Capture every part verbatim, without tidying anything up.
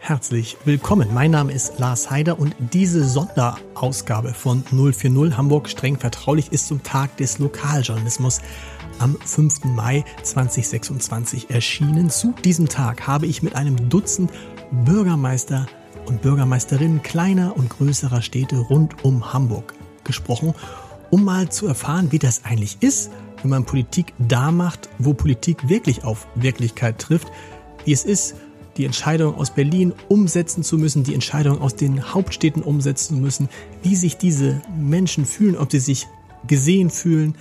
herzlich willkommen. Mein Name ist Lars Heider und diese Sonderausgabe von null vier null Hamburg streng vertraulich ist zum Tag des Lokaljournalismus am fünften Mai zweitausendsechsundzwanzig erschienen. Zu diesem Tag habe ich mit einem Dutzend Bürgermeister und Bürgermeisterinnen kleiner und größerer Städte rund um Hamburg gesprochen, um mal zu erfahren, wie das eigentlich ist, wenn man Politik da macht, wo Politik wirklich auf Wirklichkeit trifft, wie es ist, die Entscheidung aus Berlin umsetzen zu müssen, die Entscheidung aus den Hauptstädten umsetzen zu müssen, wie sich diese Menschen fühlen, ob sie sich gesehen fühlen,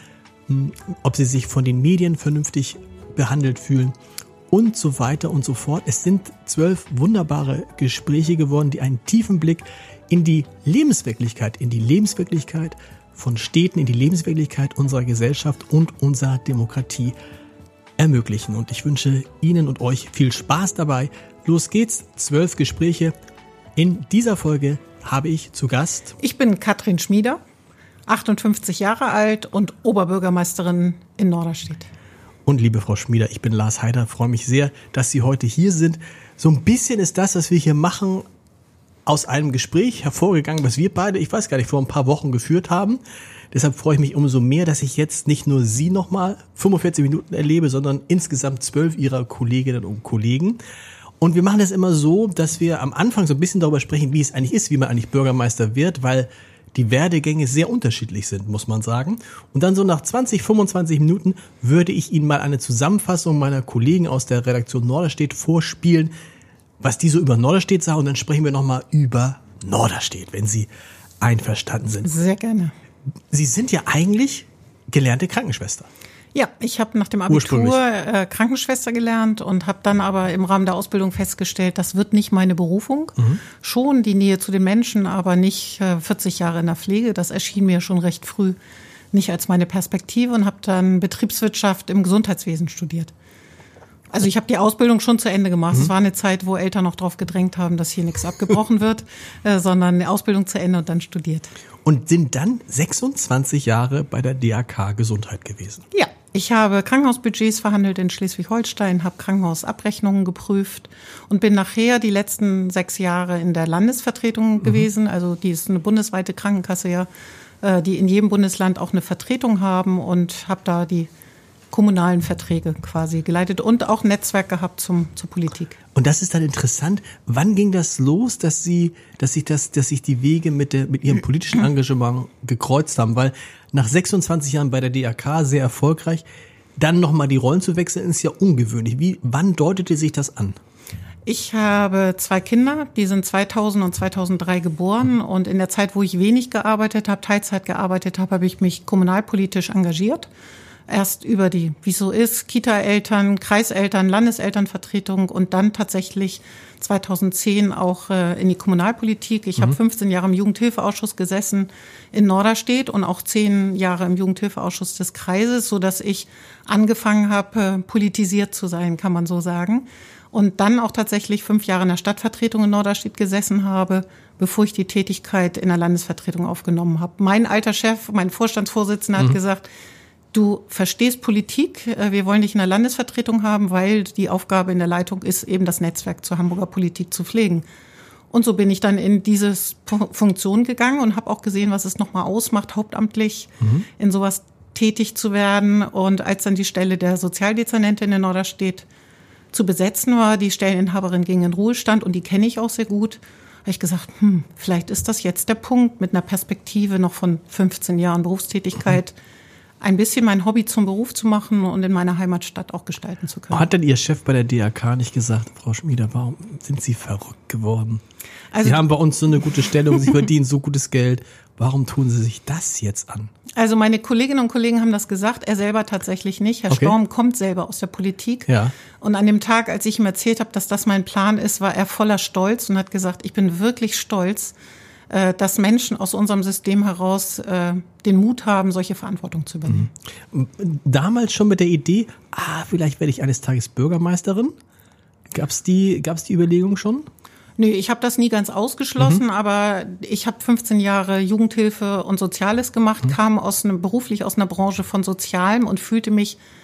ob sie sich von den Medien vernünftig behandelt fühlen und so weiter und so fort. Es sind zwölf wunderbare Gespräche geworden, die einen tiefen Blick in die Lebenswirklichkeit, in die Lebenswirklichkeit von Städten, in die Lebenswirklichkeit unserer Gesellschaft und unserer Demokratie ermöglichen. Und ich wünsche Ihnen und euch viel Spaß dabei. Los geht's, zwölf Gespräche. In dieser Folge habe ich zu Gast... Ich bin Katrin Schmieder, achtundfünfzig Jahre alt und Oberbürgermeisterin in Norderstedt. Und liebe Frau Schmieder, ich bin Lars Heider, freue mich sehr, dass Sie heute hier sind. So ein bisschen ist das, was wir hier machen, aus einem Gespräch hervorgegangen, was wir beide, ich weiß gar nicht, vor ein paar Wochen geführt haben. Deshalb freue ich mich umso mehr, dass ich jetzt nicht nur Sie nochmal fünfundvierzig Minuten erlebe, sondern insgesamt zwölf Ihrer Kolleginnen und Kollegen. Und wir machen das immer so, dass wir am Anfang so ein bisschen darüber sprechen, wie es eigentlich ist, wie man eigentlich Bürgermeister wird, weil die Werdegänge sehr unterschiedlich sind, muss man sagen. Und dann so nach zwanzig, fünfundzwanzig Minuten würde ich Ihnen mal eine Zusammenfassung meiner Kollegen aus der Redaktion Norderstedt vorspielen, was die so über Norderstedt sagen. Und dann sprechen wir nochmal über Norderstedt, wenn Sie einverstanden sind. Sehr gerne. Sie sind ja eigentlich gelernte Krankenschwester. Ja, ich habe nach dem Abitur äh, Krankenschwester gelernt und habe dann aber im Rahmen der Ausbildung festgestellt, das wird nicht meine Berufung. Mhm. Schon die Nähe zu den Menschen, aber nicht äh, vierzig Jahre in der Pflege. Das erschien mir schon recht früh nicht als meine Perspektive und habe dann Betriebswirtschaft im Gesundheitswesen studiert. Also ich habe die Ausbildung schon zu Ende gemacht. Mhm. Es war eine Zeit, wo Eltern noch drauf gedrängt haben, dass hier nichts abgebrochen wird, äh, sondern eine Ausbildung zu Ende und dann studiert. Und sind dann sechsundzwanzig Jahre bei der D A K Gesundheit gewesen? Ja, ich habe Krankenhausbudgets verhandelt in Schleswig-Holstein, habe Krankenhausabrechnungen geprüft und bin nachher die letzten sechs Jahre in der Landesvertretung mhm. gewesen. Also die ist eine bundesweite Krankenkasse, ja, äh, die in jedem Bundesland auch eine Vertretung haben und habe da die kommunalen Verträge quasi geleitet und auch Netzwerk gehabt zum, zur Politik. Und das ist dann interessant. Wann ging das los, dass Sie, dass sich das, dass sich die Wege mit der, mit Ihrem politischen Engagement gekreuzt haben? Weil nach sechsundzwanzig Jahren bei der D A K sehr erfolgreich, dann nochmal die Rollen zu wechseln, ist ja ungewöhnlich. Wie, wann deutete sich das an? Ich habe zwei Kinder, die sind zweitausend und zweitausenddrei geboren und in der Zeit, wo ich wenig gearbeitet habe, Teilzeit gearbeitet habe, habe ich mich kommunalpolitisch engagiert. Erst über die, wie es so ist, Kita-Eltern, Kreiseltern, Landeselternvertretung und dann tatsächlich zweitausendzehn auch äh, in die Kommunalpolitik. Ich mhm. habe fünfzehn Jahre im Jugendhilfeausschuss gesessen in Norderstedt und auch zehn Jahre im Jugendhilfeausschuss des Kreises, so dass ich angefangen habe, äh, politisiert zu sein, kann man so sagen. Und dann auch tatsächlich fünf Jahre in der Stadtvertretung in Norderstedt gesessen habe, bevor ich die Tätigkeit in der Landesvertretung aufgenommen habe. Mein alter Chef, mein Vorstandsvorsitzender mhm. hat gesagt, du verstehst Politik, wir wollen dich in der Landesvertretung haben, weil die Aufgabe in der Leitung ist, eben das Netzwerk zur Hamburger Politik zu pflegen. Und so bin ich dann in diese Funktion gegangen und habe auch gesehen, was es nochmal ausmacht, hauptamtlich mhm. in sowas tätig zu werden. Und als dann die Stelle der Sozialdezernentin in Norderstedt zu besetzen war, die Stelleninhaberin ging in Ruhestand und die kenne ich auch sehr gut, habe ich gesagt, hm, vielleicht ist das jetzt der Punkt mit einer Perspektive noch von fünfzehn Jahren Berufstätigkeit, mhm. ein bisschen mein Hobby zum Beruf zu machen und in meiner Heimatstadt auch gestalten zu können. Hat denn Ihr Chef bei der D A K nicht gesagt, Frau Schmieder, warum sind Sie verrückt geworden? Also, Sie haben bei uns so eine gute Stellung, Sie verdienen so gutes Geld. Warum tun Sie sich das jetzt an? Also meine Kolleginnen und Kollegen haben das gesagt, er selber tatsächlich nicht. Herr okay. Storm kommt selber aus der Politik. Ja. Und an dem Tag, als ich ihm erzählt habe, dass das mein Plan ist, war er voller Stolz und hat gesagt, ich bin wirklich stolz, dass Menschen aus unserem System heraus äh, den Mut haben, solche Verantwortung zu übernehmen. Damals schon mit der Idee, ah, vielleicht werde ich eines Tages Bürgermeisterin? Gab's die, gab's die Überlegung schon? Nee, ich habe das nie ganz ausgeschlossen, mhm. aber ich habe fünfzehn Jahre Jugendhilfe und Soziales gemacht, mhm. kam aus einem, beruflich aus einer Branche von Sozialem und fühlte mich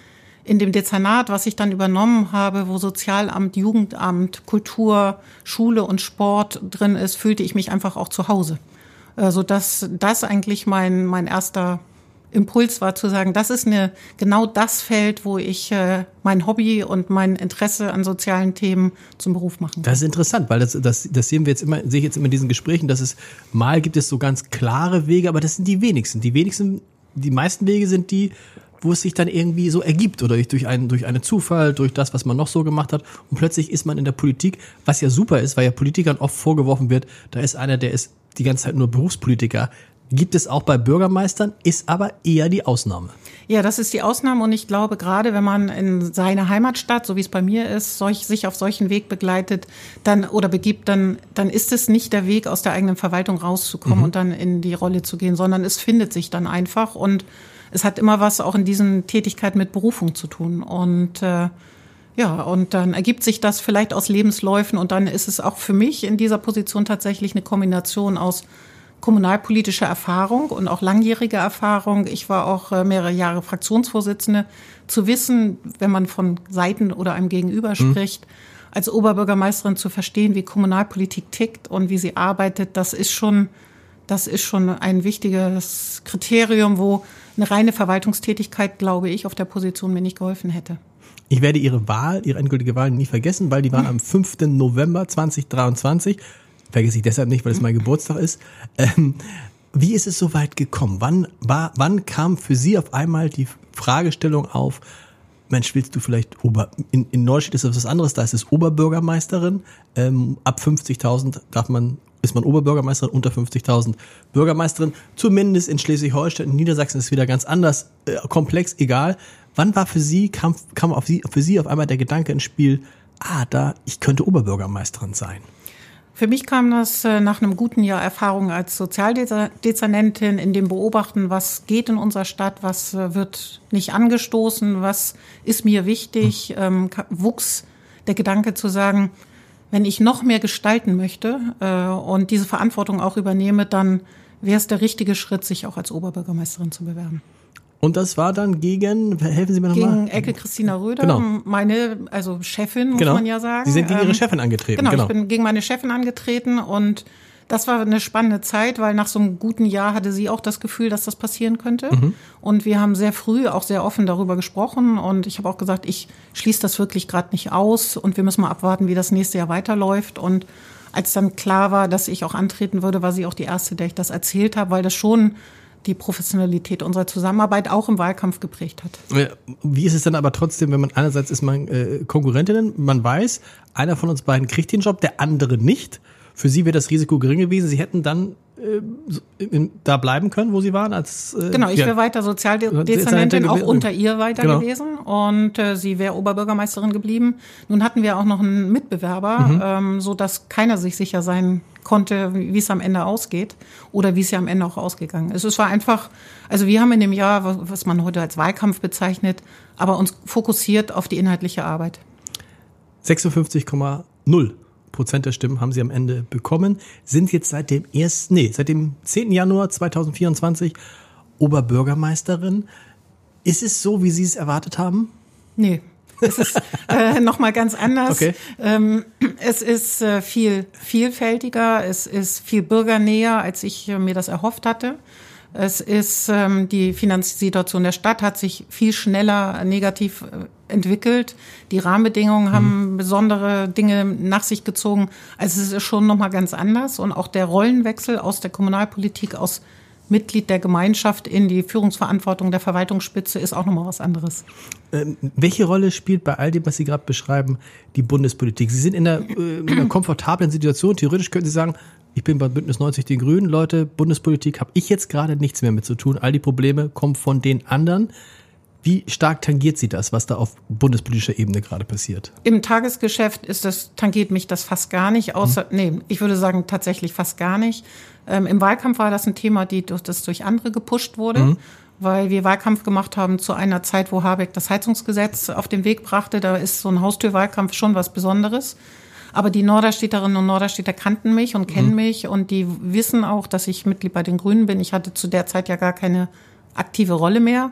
in dem Dezernat, was ich dann übernommen habe, wo Sozialamt, Jugendamt, Kultur, Schule und Sport drin ist, fühlte ich mich einfach auch zu Hause. Also dass das eigentlich mein mein erster Impuls war, zu sagen, das ist eine genau das Feld, wo ich äh, mein Hobby und mein Interesse an sozialen Themen zum Beruf machen kann. Das ist interessant, weil das, das, das sehen wir jetzt immer, sehe ich jetzt immer in diesen Gesprächen, dass es mal gibt es so ganz klare Wege, aber das sind die wenigsten. Die wenigsten, die meisten Wege sind die, wo es sich dann irgendwie so ergibt oder durch einen, durch einen Zufall, durch das, was man noch so gemacht hat. Und plötzlich ist man in der Politik, was ja super ist, weil ja Politikern oft vorgeworfen wird, da ist einer, der ist die ganze Zeit nur Berufspolitiker. Gibt es auch bei Bürgermeistern, ist aber eher die Ausnahme. Ja, das ist die Ausnahme und ich glaube, gerade wenn man in seine Heimatstadt, so wie es bei mir ist, solch, sich auf solchen Weg begleitet dann oder begibt, dann, dann ist es nicht der Weg, aus der eigenen Verwaltung rauszukommen mhm. und dann in die Rolle zu gehen, sondern es findet sich dann einfach und es hat immer was auch in diesen Tätigkeiten mit Berufung zu tun. Und äh, ja, und dann ergibt sich das vielleicht aus Lebensläufen und dann ist es auch für mich in dieser Position tatsächlich eine Kombination aus kommunalpolitischer Erfahrung und auch langjähriger Erfahrung. Ich war auch äh, mehrere Jahre Fraktionsvorsitzende. Zu wissen, wenn man von Seiten oder einem Gegenüber mhm. spricht, als Oberbürgermeisterin zu verstehen, wie Kommunalpolitik tickt und wie sie arbeitet, das ist schon, das ist schon ein wichtiges Kriterium, wo eine reine Verwaltungstätigkeit, glaube ich, auf der Position mir nicht geholfen hätte. Ich werde Ihre Wahl, Ihre endgültige Wahl nie vergessen, weil die war am fünften November zweitausenddreiundzwanzig. Vergesse ich deshalb nicht, weil es mein Geburtstag ist. Ähm, wie ist es so weit gekommen? Wann war, wann kam für Sie auf einmal die Fragestellung auf, Mensch, willst du vielleicht Ober, in, in Neustadt ist das was anderes, da ist es Oberbürgermeisterin, ähm, ab fünfzigtausend darf man, ist man Oberbürgermeisterin, unter fünfzigtausend Bürgermeisterin, zumindest in Schleswig-Holstein, in Niedersachsen ist es wieder ganz anders, äh, komplex, egal. Wann war für Sie, kam, kam auf Sie, für Sie auf einmal der Gedanke ins Spiel, ah, da, ich könnte Oberbürgermeisterin sein? Für mich kam das nach einem guten Jahr Erfahrung als Sozialdezernentin in dem Beobachten, was geht in unserer Stadt, was wird nicht angestoßen, was ist mir wichtig, ähm, wuchs der Gedanke zu sagen, wenn ich noch mehr gestalten möchte äh, und diese Verantwortung auch übernehme, dann wäre es der richtige Schritt, sich auch als Oberbürgermeisterin zu bewerben. Und das war dann gegen, helfen Sie mir nochmal? Gegen Elke Christina Röder, genau. meine, also Chefin, muss genau. man ja sagen. Sie sind gegen Ihre Chefin angetreten. Genau, genau, ich bin gegen meine Chefin angetreten und das war eine spannende Zeit, weil nach so einem guten Jahr hatte sie auch das Gefühl, dass das passieren könnte. Mhm. Und wir haben sehr früh auch sehr offen darüber gesprochen und ich habe auch gesagt, ich schließe das wirklich gerade nicht aus und wir müssen mal abwarten, wie das nächste Jahr weiterläuft. Und als dann klar war, dass ich auch antreten würde, war sie auch die Erste, der ich das erzählt habe, weil das schon die Professionalität unserer Zusammenarbeit auch im Wahlkampf geprägt hat. Wie ist es dann aber trotzdem, wenn man einerseits ist man äh, Konkurrentinnen, man weiß, einer von uns beiden kriegt den Job, der andere nicht. Für Sie wäre das Risiko gering gewesen. Sie hätten dann äh, in, da bleiben können, wo Sie waren? Als äh, Genau, ich wäre ja, weiter Sozialdezernentin, auch unter ihr weiter genau. gewesen und äh, sie wäre Oberbürgermeisterin geblieben. Nun hatten wir auch noch einen Mitbewerber, mhm. ähm, so dass keiner sich sicher sein konnte, wie es am Ende ausgeht oder wie es ja am Ende auch ausgegangen ist. Es war einfach, also wir haben in dem Jahr, was man heute als Wahlkampf bezeichnet, aber uns fokussiert auf die inhaltliche Arbeit. sechsundfünfzig Komma null Prozent der Stimmen haben Sie am Ende bekommen, sind jetzt seit dem ersten, nee, seit dem zehnten Januar zweitausendvierundzwanzig Oberbürgermeisterin. Ist es so, wie Sie es erwartet haben? Nee. Es ist äh, nochmal ganz anders. Okay. Ähm, es ist äh, viel vielfältiger, es ist viel bürgernäher, als ich äh, mir das erhofft hatte. Es ist ähm, die Finanzsituation der Stadt hat sich viel schneller negativ äh, entwickelt. Die Rahmenbedingungen haben mhm. besondere Dinge nach sich gezogen. Also es ist schon nochmal ganz anders. Und auch der Rollenwechsel aus der Kommunalpolitik, aus Mitglied der Gemeinschaft in die Führungsverantwortung der Verwaltungsspitze ist auch nochmal was anderes. Ähm, welche Rolle spielt bei all dem, was Sie gerade beschreiben, die Bundespolitik? Sie sind in einer, äh, in einer komfortablen Situation. Theoretisch könnten Sie sagen, ich bin bei Bündnis neunzig Die Grünen. Leute, Bundespolitik habe ich jetzt gerade nichts mehr mit zu tun. All die Probleme kommen von den anderen. Wie stark tangiert Sie das, was da auf bundespolitischer Ebene gerade passiert? Im Tagesgeschäft ist das, tangiert mich das fast gar nicht, außer, mhm. nee, ich würde sagen tatsächlich fast gar nicht. Ähm, Im Wahlkampf war das ein Thema, die, das durch andere gepusht wurde, mhm. weil wir Wahlkampf gemacht haben zu einer Zeit, wo Habeck das Heizungsgesetz auf den Weg brachte. Da ist so ein Haustürwahlkampf schon was Besonderes. Aber die Norderstädterinnen und Norderstädter kannten mich und kennen mhm. mich und die wissen auch, dass ich Mitglied bei den Grünen bin. Ich hatte zu der Zeit ja gar keine aktive Rolle mehr.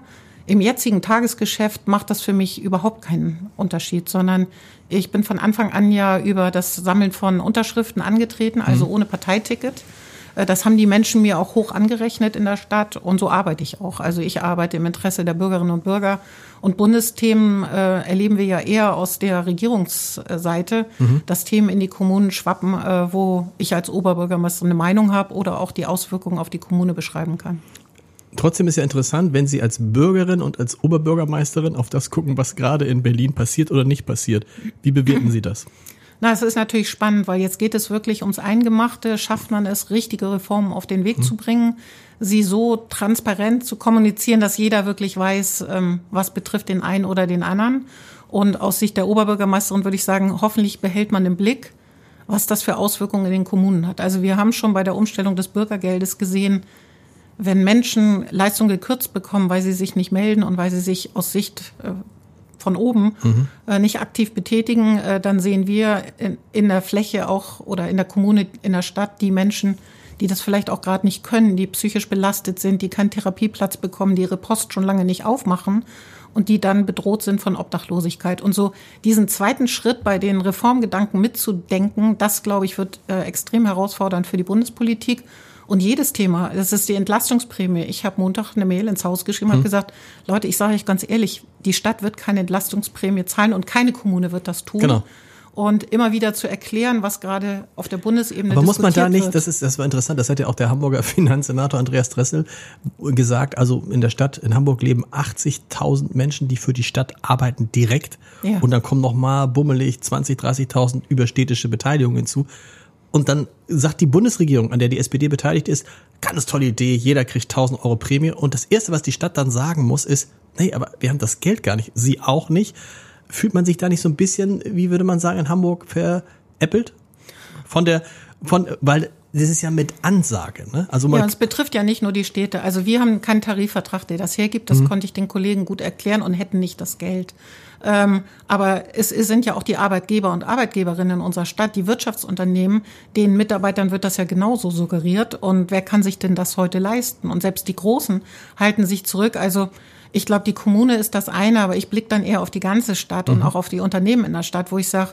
im jetzigen Tagesgeschäft macht das für mich überhaupt keinen Unterschied, sondern ich bin von Anfang an ja über das Sammeln von Unterschriften angetreten, also mhm. ohne Parteiticket. Das haben die Menschen mir auch hoch angerechnet in der Stadt und so arbeite ich auch. Also ich arbeite im Interesse der Bürgerinnen und Bürger und Bundesthemen äh, erleben wir ja eher aus der Regierungsseite, mhm. dass Themen in die Kommunen schwappen, äh, wo ich als Oberbürgermeister eine Meinung habe oder auch die Auswirkungen auf die Kommune beschreiben kann. Trotzdem ist ja interessant, wenn Sie als Bürgerin und als Oberbürgermeisterin auf das gucken, was gerade in Berlin passiert oder nicht passiert. Wie bewerten Sie das? Na, es ist natürlich spannend, weil jetzt geht es wirklich ums Eingemachte. Schafft man es, richtige Reformen auf den Weg mhm. zu bringen, sie so transparent zu kommunizieren, dass jeder wirklich weiß, was betrifft den einen oder den anderen. Und aus Sicht der Oberbürgermeisterin würde ich sagen, hoffentlich behält man im Blick, was das für Auswirkungen in den Kommunen hat. Also wir haben schon bei der Umstellung des Bürgergeldes gesehen, wenn Menschen Leistungen gekürzt bekommen, weil sie sich nicht melden und weil sie sich aus Sicht äh, von oben mhm. äh, nicht aktiv betätigen, äh, dann sehen wir in, in der Fläche auch oder in der Kommune, in der Stadt die Menschen, die das vielleicht auch gerade nicht können, die psychisch belastet sind, die keinen Therapieplatz bekommen, die ihre Post schon lange nicht aufmachen und die dann bedroht sind von Obdachlosigkeit. Und so diesen zweiten Schritt bei den Reformgedanken mitzudenken, das, glaube ich, wird äh, extrem herausfordernd für die Bundespolitik. Und jedes Thema, das ist die Entlastungsprämie. Ich habe Montag eine Mail ins Haus geschrieben und hm. habe gesagt, Leute, ich sage euch ganz ehrlich, die Stadt wird keine Entlastungsprämie zahlen und keine Kommune wird das tun. Genau. Und immer wieder zu erklären, was gerade auf der Bundesebene Aber muss man da nicht, wird. das ist, das war interessant, das hat ja auch der Hamburger Finanzsenator Andreas Dressel gesagt, also in der Stadt, in Hamburg leben achtzigtausend Menschen, die für die Stadt arbeiten direkt. Ja. Und dann kommen noch mal bummelig zwanzig, dreißigtausend überstädtische Beteiligungen hinzu. Und dann sagt die Bundesregierung, an der die S P D beteiligt ist, ganz tolle Idee, jeder kriegt tausend Euro Prämie. Und das Erste, was die Stadt dann sagen muss, ist, nee, aber wir haben das Geld gar nicht, Sie auch nicht. Fühlt man sich da nicht so ein bisschen, wie würde man sagen, in Hamburg veräppelt? Von der, von, weil das ist ja mit Ansage, ne? Also ja, es betrifft ja nicht nur die Städte. Also wir haben keinen Tarifvertrag, der das hergibt. Das mhm. konnte ich den Kollegen gut erklären und hätten nicht das Geld. Ähm, aber es, es sind ja auch die Arbeitgeber und Arbeitgeberinnen in unserer Stadt, die Wirtschaftsunternehmen, den Mitarbeitern wird das ja genauso suggeriert. Und wer kann sich denn das heute leisten? Und selbst die Großen halten sich zurück. Also ich glaube, die Kommune ist das eine, aber ich blicke dann eher auf die ganze Stadt mhm. und auch auf die Unternehmen in der Stadt, wo ich sage,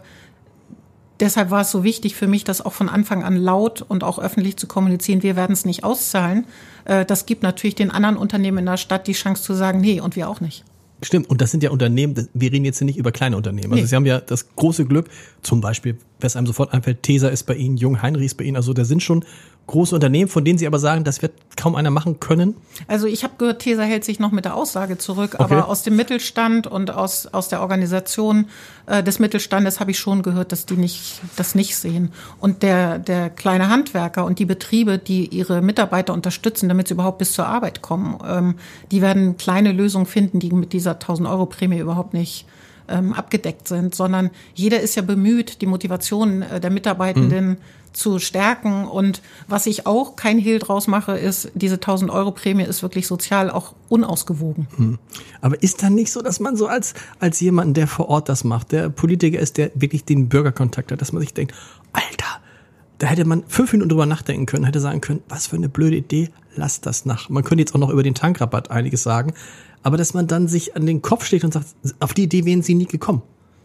deshalb war es so wichtig für mich, das auch von Anfang an laut und auch öffentlich zu kommunizieren. Wir werden es nicht auszahlen. Das gibt natürlich den anderen Unternehmen in der Stadt die Chance zu sagen, nee, und wir auch nicht. Stimmt, und das sind ja Unternehmen, wir reden jetzt nicht über kleine Unternehmen. Also nee. Sie haben ja das große Glück, zum Beispiel, wer es einem sofort einfällt, Tesa ist bei Ihnen, Jung Heinrich ist bei Ihnen, also da sind schon große Unternehmen, von denen Sie aber sagen, das wird kaum einer machen können? Also ich habe gehört, Tesa hält sich noch mit der Aussage zurück, okay. aber aus dem Mittelstand und aus aus der Organisation äh, des Mittelstandes habe ich schon gehört, dass die nicht das nicht sehen. Und der der kleine Handwerker und die Betriebe, die ihre Mitarbeiter unterstützen, damit sie überhaupt bis zur Arbeit kommen, ähm, die werden kleine Lösungen finden, die mit dieser tausend Euro Prämie überhaupt nicht ähm, abgedeckt sind, sondern jeder ist ja bemüht, die Motivation äh, der Mitarbeitenden mhm. zu stärken. Und was ich auch kein Hehl draus mache, ist, diese tausend Euro Prämie ist wirklich sozial auch unausgewogen. Hm. Aber ist dann nicht so, dass man so als, als jemand, der vor Ort das macht, der Politiker ist, der wirklich den Bürgerkontakt hat, dass man sich denkt, Alter, da hätte man fünf Minuten drüber nachdenken können, hätte sagen können, was für eine blöde Idee, lass das nach. Man könnte jetzt auch noch über den Tankrabatt einiges sagen, aber dass man dann sich an den Kopf schlägt und sagt, auf die Idee wären Sie nie gekommen.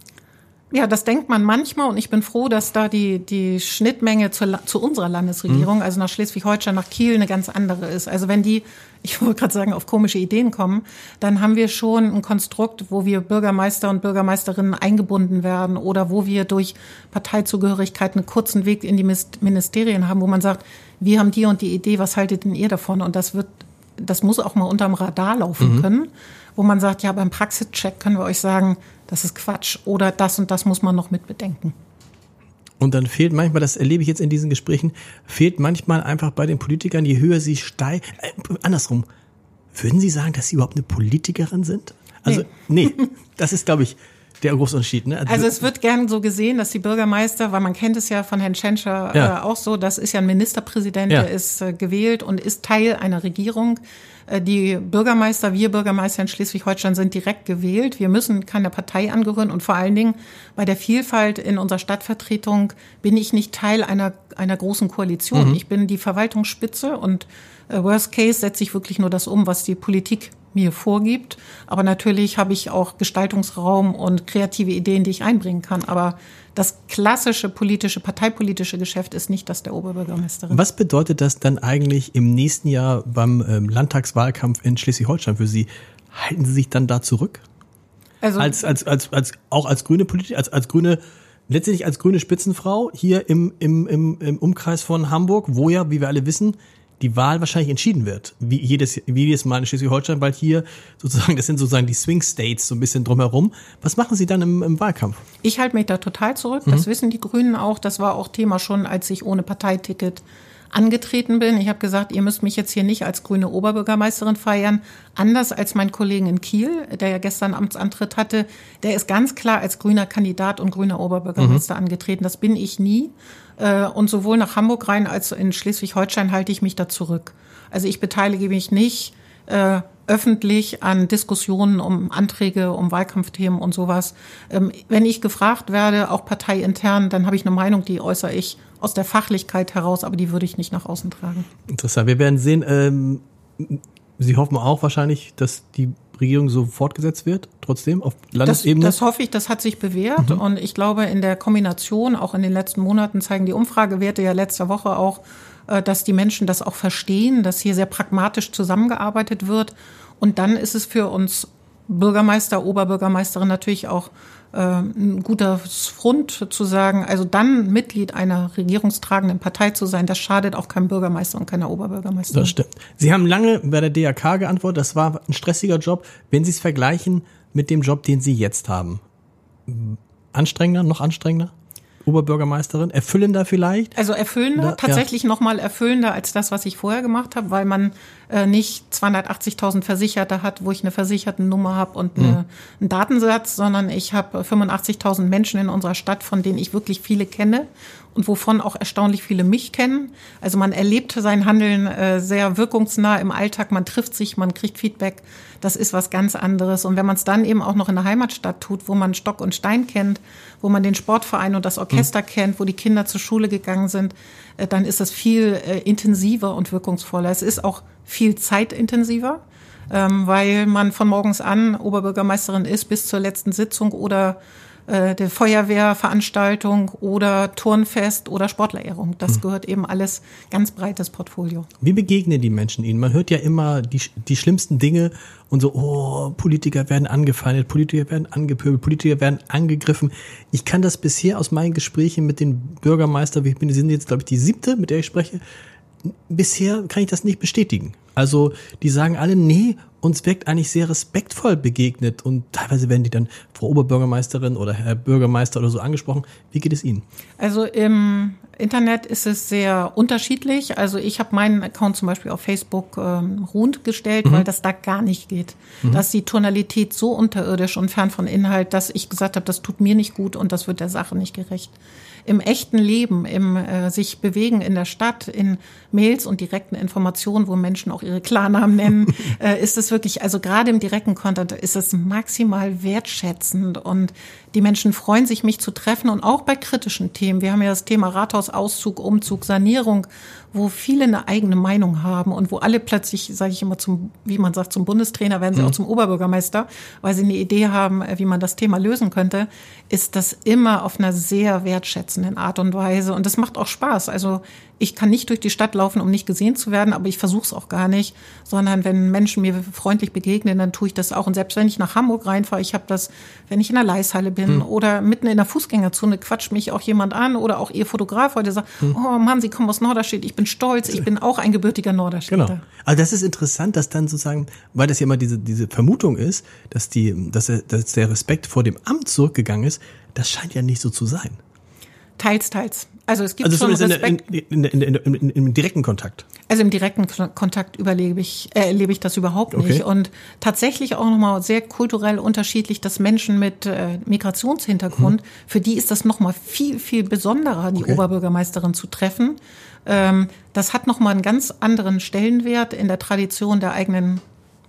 Ja, das denkt man manchmal und ich bin froh, dass da die die Schnittmenge zu, zu unserer Landesregierung, mhm. also nach Schleswig-Holstein, nach Kiel, eine ganz andere ist. Also wenn die, ich wollte gerade sagen, auf komische Ideen kommen, dann haben wir schon ein Konstrukt, wo wir Bürgermeister und Bürgermeisterinnen eingebunden werden oder wo wir durch Parteizugehörigkeit einen kurzen Weg in die Ministerien haben, wo man sagt, wir haben die und die Idee, was haltet denn ihr davon? Und das wird, das muss auch mal unterm Radar laufen mhm. können, wo man sagt, ja, beim Praxischeck können wir euch sagen, das ist Quatsch oder das und das muss man noch mit bedenken. Und dann fehlt manchmal, das erlebe ich jetzt in diesen Gesprächen, fehlt manchmal einfach bei den Politikern, je höher sie steigen, äh, andersrum, würden Sie sagen, dass Sie überhaupt eine Politikerin sind? Also, nee, nee das ist, glaube ich, der große Unterschied. Ne? Also, also es wird gern so gesehen, dass die Bürgermeister, weil man kennt es ja von Herrn Tschentscher ja. äh, auch so, das ist ja ein Ministerpräsident, ja. der ist äh, gewählt und ist Teil einer Regierung. Äh, die Bürgermeister, wir Bürgermeister in Schleswig-Holstein sind direkt gewählt. Wir müssen keiner Partei angehören und vor allen Dingen bei der Vielfalt in unserer Stadtvertretung bin ich nicht Teil einer, einer großen Koalition. Mhm. Ich bin die Verwaltungsspitze und äh, worst case setze ich wirklich nur das um, was die Politik mir vorgibt. Aber natürlich habe ich auch Gestaltungsraum und kreative Ideen, die ich einbringen kann. Aber das klassische politische, parteipolitische Geschäft ist nicht das der Oberbürgermeisterin. Was bedeutet das dann eigentlich im nächsten Jahr beim ähm, Landtagswahlkampf in Schleswig-Holstein für Sie? Halten Sie sich dann da zurück? Also als als als als auch als grüne Politiker, als als grüne letztendlich als grüne Spitzenfrau hier im im im im Umkreis von Hamburg, wo ja, wie wir alle wissen, die Wahl wahrscheinlich entschieden wird, wie jedes, wie jedes Mal in Schleswig-Holstein, weil hier sozusagen, das sind sozusagen die Swing States so ein bisschen drumherum. Was machen Sie dann im, im Wahlkampf? Ich halte mich da total zurück. Das mhm. wissen die Grünen auch. Das war auch Thema schon, als ich ohne Parteiticket angetreten bin. Ich habe gesagt, ihr müsst mich jetzt hier nicht als grüne Oberbürgermeisterin feiern. Anders als mein Kollegen in Kiel, der ja gestern Amtsantritt hatte. Der ist ganz klar als grüner Kandidat und grüner Oberbürgermeister mhm. angetreten. Das bin ich nie. Und sowohl nach Hamburg rein als in Schleswig-Holstein halte ich mich da zurück. Also ich beteilige mich nicht äh, öffentlich an Diskussionen um Anträge, um Wahlkampfthemen und sowas. Ähm, wenn ich gefragt werde, auch parteiintern, dann habe ich eine Meinung, die äußere ich aus der Fachlichkeit heraus, aber die würde ich nicht nach außen tragen. Interessant. Wir werden sehen, ähm, Sie hoffen auch wahrscheinlich, dass die Regierung so fortgesetzt wird, trotzdem auf Landesebene? Das, das hoffe ich, das hat sich bewährt. Mhm. Und ich glaube, in der Kombination, auch in den letzten Monaten, zeigen die Umfragewerte ja letzte Woche auch, dass die Menschen das auch verstehen, dass hier sehr pragmatisch zusammengearbeitet wird. Und dann ist es für uns Bürgermeister, Oberbürgermeisterin natürlich auch äh, ein guter Front zu sagen, also dann Mitglied einer regierungstragenden Partei zu sein, das schadet auch keinem Bürgermeister und keiner Oberbürgermeisterin. Das stimmt. Sie haben lange bei der D R K geantwortet, das war ein stressiger Job. Wenn Sie es vergleichen mit dem Job, den Sie jetzt haben, anstrengender, noch anstrengender? Oberbürgermeisterin, erfüllender vielleicht? Also erfüllender, da, tatsächlich ja. noch mal erfüllender als das, was ich vorher gemacht habe, weil man äh, nicht zweihundertachtzigtausend Versicherte hat, wo ich eine Versichertennummer habe und eine, mhm. einen Datensatz, sondern ich habe fünfundachtzigtausend Menschen in unserer Stadt, von denen ich wirklich viele kenne und wovon auch erstaunlich viele mich kennen. Also man erlebt sein Handeln äh, sehr wirkungsnah im Alltag, man trifft sich, man kriegt Feedback. Das ist was ganz anderes. Und wenn man es dann eben auch noch in der Heimatstadt tut, wo man Stock und Stein kennt, wo man den Sportverein und das Orchester mhm. kennt, wo die Kinder zur Schule gegangen sind, äh, dann ist das viel äh, intensiver und wirkungsvoller. Es ist auch viel zeitintensiver, ähm, weil man von morgens an Oberbürgermeisterin ist bis zur letzten Sitzung oder äh, der Feuerwehrveranstaltung oder Turnfest oder Sportlerehrung. Das mhm. gehört eben alles ganz breites Portfolio. Wie begegnen die Menschen Ihnen? Man hört ja immer die, die schlimmsten Dinge und so, oh, Politiker werden angefeindet, Politiker werden angepöbelt, Politiker werden angegriffen. Ich kann das bisher aus meinen Gesprächen mit den Bürgermeistern, wir sind jetzt, glaube ich, die siebte, mit der ich spreche, bisher kann ich das nicht bestätigen. Also die sagen alle, nee, uns wirkt eigentlich sehr respektvoll begegnet und teilweise werden die dann Frau Oberbürgermeisterin oder Herr Bürgermeister oder so angesprochen. Wie geht es Ihnen? Also im Internet ist es sehr unterschiedlich. Also ich habe meinen Account zum Beispiel auf Facebook ähm, ruhend gestellt, mhm. weil das da gar nicht geht. Mhm. Da ist die Tonalität so unterirdisch und fern von Inhalt, dass ich gesagt habe, das tut mir nicht gut und das wird der Sache nicht gerecht. Im echten Leben, im äh, sich bewegen in der Stadt, in Mails und direkten Informationen, wo Menschen auch ihre Klarnamen nennen, äh, ist es wirklich, also gerade im direkten Content ist es maximal wertschätzend und die Menschen freuen sich, mich zu treffen und auch bei kritischen Themen. Wir haben ja das Thema Rathausauszug, Umzug, Sanierung, wo viele eine eigene Meinung haben und wo alle plötzlich, sage ich immer, zum, wie man sagt, zum Bundestrainer werden sie mhm. auch zum Oberbürgermeister, weil sie eine Idee haben, wie man das Thema lösen könnte, ist das immer auf einer sehr wertschätzenden Art und Weise. Und das macht auch Spaß. Also ich kann nicht durch die Stadt laufen, um nicht gesehen zu werden, aber ich versuche es auch gar nicht, sondern wenn Menschen mir freundlich begegnen, dann tue ich das auch. Und selbst wenn ich nach Hamburg reinfahre, ich habe das, wenn ich in der Leishalle bin mhm. oder mitten in der Fußgängerzone, quatscht mich auch jemand an oder auch ihr Fotograf heute sagt, mhm. oh Mann, Sie kommen aus Norderstedt, ich bin stolz, ich bin auch ein gebürtiger Norderstädter. Genau. Also das ist interessant, dass dann sozusagen, weil das ja immer diese, diese Vermutung ist, dass die, dass, dass der Respekt vor dem Amt zurückgegangen ist, das scheint ja nicht so zu sein. Teils, teils. Also es gibt also schon Respekt. In, in, in, in, in, in, Im direkten Kontakt. Also im direkten Kontakt überlebe ich, äh, erlebe ich das überhaupt nicht. Okay. Und tatsächlich auch nochmal sehr kulturell unterschiedlich, dass Menschen mit äh, Migrationshintergrund, hm. für die ist das nochmal viel, viel besonderer, die okay. Oberbürgermeisterin zu treffen. Ähm, das hat nochmal einen ganz anderen Stellenwert in der Tradition der eigenen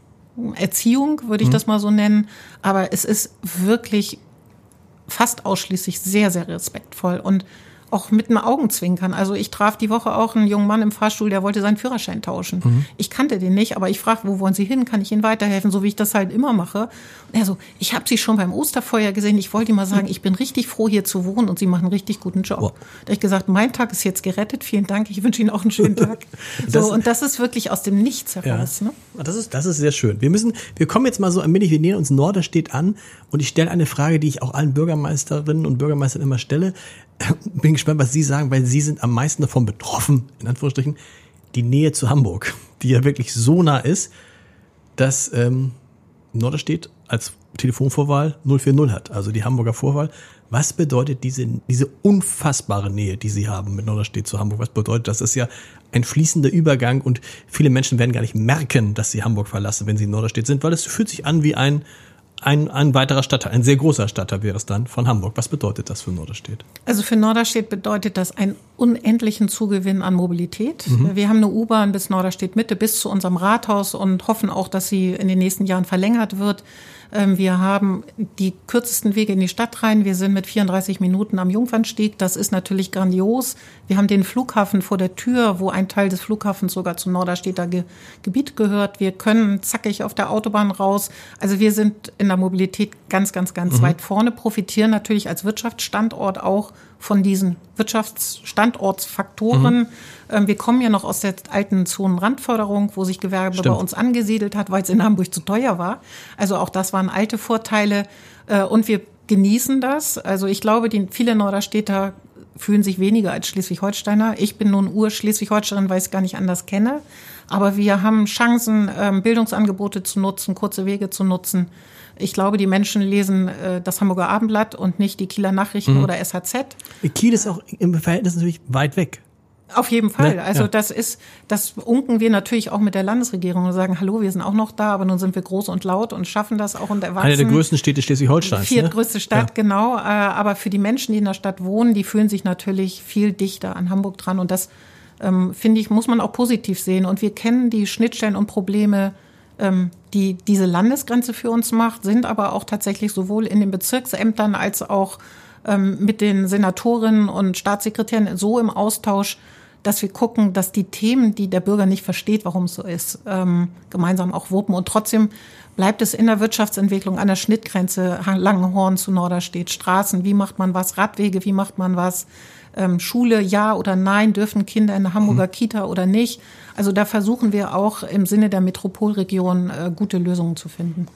Erziehung, würde ich hm. das mal so nennen. Aber es ist wirklich fast ausschließlich sehr, sehr respektvoll und auch mit einem Augenzwinkern. Also ich traf die Woche auch einen jungen Mann im Fahrstuhl, der wollte seinen Führerschein tauschen. Mhm. Ich kannte den nicht, aber ich frage, wo wollen Sie hin? Kann ich Ihnen weiterhelfen? So wie ich das halt immer mache. Und er so, ich habe Sie schon beim Osterfeuer gesehen. Ich wollte Ihnen mal sagen, ich bin richtig froh, hier zu wohnen und Sie machen einen richtig guten Job. Wow. Da habe ich gesagt, mein Tag ist jetzt gerettet. Vielen Dank. Ich wünsche Ihnen auch einen schönen Tag. So, das, und das ist wirklich aus dem Nichts heraus. Ja. Ne? Das ist, das ist sehr schön. Wir müssen, wir kommen jetzt mal so ein wenig, wir nähern uns Norderstedt an und ich stelle eine Frage, die ich auch allen Bürgermeisterinnen und Bürgermeistern immer stelle. Bin gespannt, was Sie sagen, weil Sie sind am meisten davon betroffen, in Anführungsstrichen, die Nähe zu Hamburg, die ja wirklich so nah ist, dass ähm, Norderstedt als Telefonvorwahl null vier null hat, also die Hamburger Vorwahl. Was bedeutet diese, diese unfassbare Nähe, die Sie haben mit Norderstedt zu Hamburg? Was bedeutet das? Das ist ja ein fließender Übergang und viele Menschen werden gar nicht merken, dass sie Hamburg verlassen, wenn sie in Norderstedt sind, weil es fühlt sich an wie ein Ein, ein weiterer Stadtteil, ein sehr großer Stadtteil wäre es dann von Hamburg. Was bedeutet das für Norderstedt? Also für Norderstedt bedeutet das einen unendlichen Zugewinn an Mobilität. Mhm. Wir haben eine U-Bahn bis Norderstedt Mitte, bis zu unserem Rathaus und hoffen auch, dass sie in den nächsten Jahren verlängert wird. Wir haben die kürzesten Wege in die Stadt rein. Wir sind mit vierunddreißig Minuten am Jungfernstieg. Das ist natürlich grandios. Wir haben den Flughafen vor der Tür, wo ein Teil des Flughafens sogar zum Norderstedter Ge- Gebiet gehört. Wir können zackig auf der Autobahn raus. Also wir sind in der Mobilität ganz, ganz, ganz mhm. weit vorne, profitieren natürlich als Wirtschaftsstandort auch von diesen Wirtschaftsstandortsfaktoren. Mhm. Wir kommen ja noch aus der alten Zonenrandförderung, wo sich Gewerbe Stimmt. bei uns angesiedelt hat, weil es in Hamburg zu teuer war. Also auch das waren alte Vorteile. Und wir genießen das. Also ich glaube, die, viele Norderstädter fühlen sich weniger als Schleswig-Holsteiner. Ich bin nun Ur-Schleswig-Holsteinerin, weil ich es gar nicht anders kenne. Aber wir haben Chancen, Bildungsangebote zu nutzen, kurze Wege zu nutzen. Ich glaube, die Menschen lesen äh, das Hamburger Abendblatt und nicht die Kieler Nachrichten mhm. oder S H Z. Kiel ist auch im Verhältnis natürlich weit weg. Auf jeden Fall. Ne? Also ja. das ist, das unken wir natürlich auch mit der Landesregierung und sagen, hallo, wir sind auch noch da, aber nun sind wir groß und laut und schaffen das auch und erwachsen. Eine der größten Städte Schleswig-Holsteins. Viertgrößte ne? Stadt, ja. genau. Äh, aber für die Menschen, die in der Stadt wohnen, die fühlen sich natürlich viel dichter an Hamburg dran und das, ähm, finde ich, muss man auch positiv sehen. Und wir kennen die Schnittstellen und Probleme, die diese Landesgrenze für uns macht, sind aber auch tatsächlich sowohl in den Bezirksämtern als auch ähm, mit den Senatorinnen und Staatssekretären so im Austausch, dass wir gucken, dass die Themen, die der Bürger nicht versteht, warum es so ist, ähm, gemeinsam auch wuppen. Und trotzdem bleibt es in der Wirtschaftsentwicklung an der Schnittgrenze Langenhorn zu Norderstedt, Straßen, wie macht man was, Radwege, wie macht man was, ähm, Schule, ja oder nein, dürfen Kinder in der Hamburger mhm. Kita oder nicht. Also da versuchen wir auch im Sinne der Metropolregion äh, gute Lösungen zu finden.